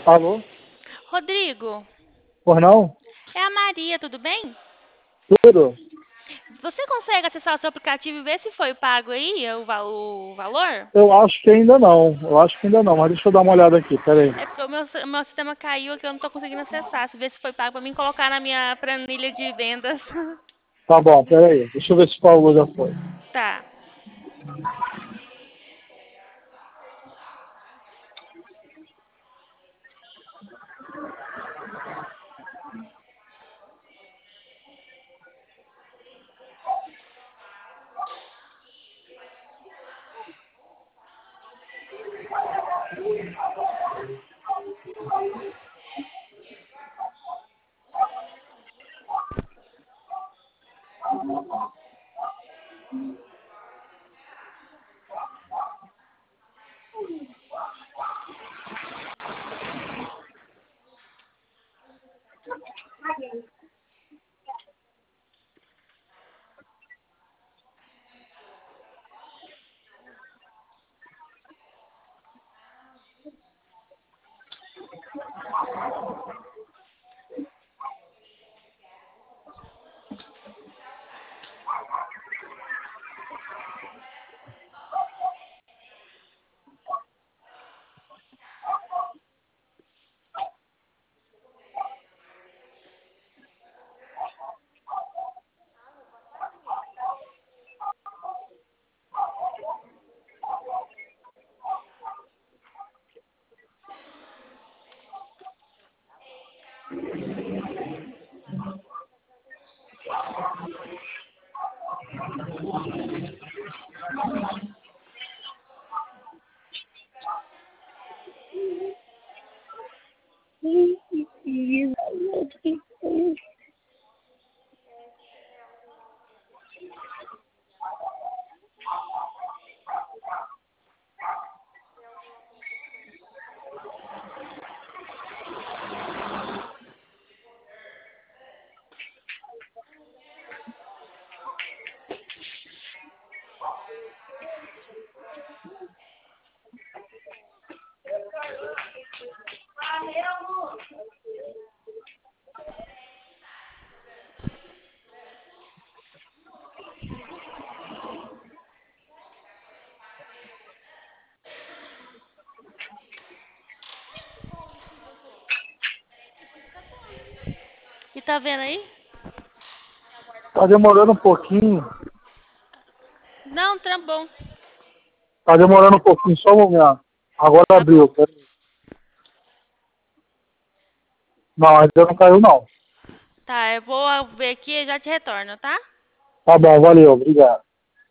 Alô? Rodrigo, Por não? é a Maria, tudo bem? Tudo? Você consegue acessar o seu aplicativo e ver se foi pago aí o valor? Eu acho que ainda não. Eu acho que ainda não, mas deixa eu dar uma olhada aqui, peraí. É porque o meu sistema caiu aqui, eu não estou conseguindo acessar. Se ver se foi pago para mim colocar na minha planilha de vendas. Tá bom, peraí. Deixa eu ver se o Paulo já foi. Tá. E tá vendo aí? Tá demorando um pouquinho. Não, tá bom. Tá demorando um pouquinho, só um momento. Agora Tá abriu, bom. peraí. Não, ainda não caiu não. Tá, eu vou ver aqui e já te retorno, tá? Tá bom, valeu, obrigado.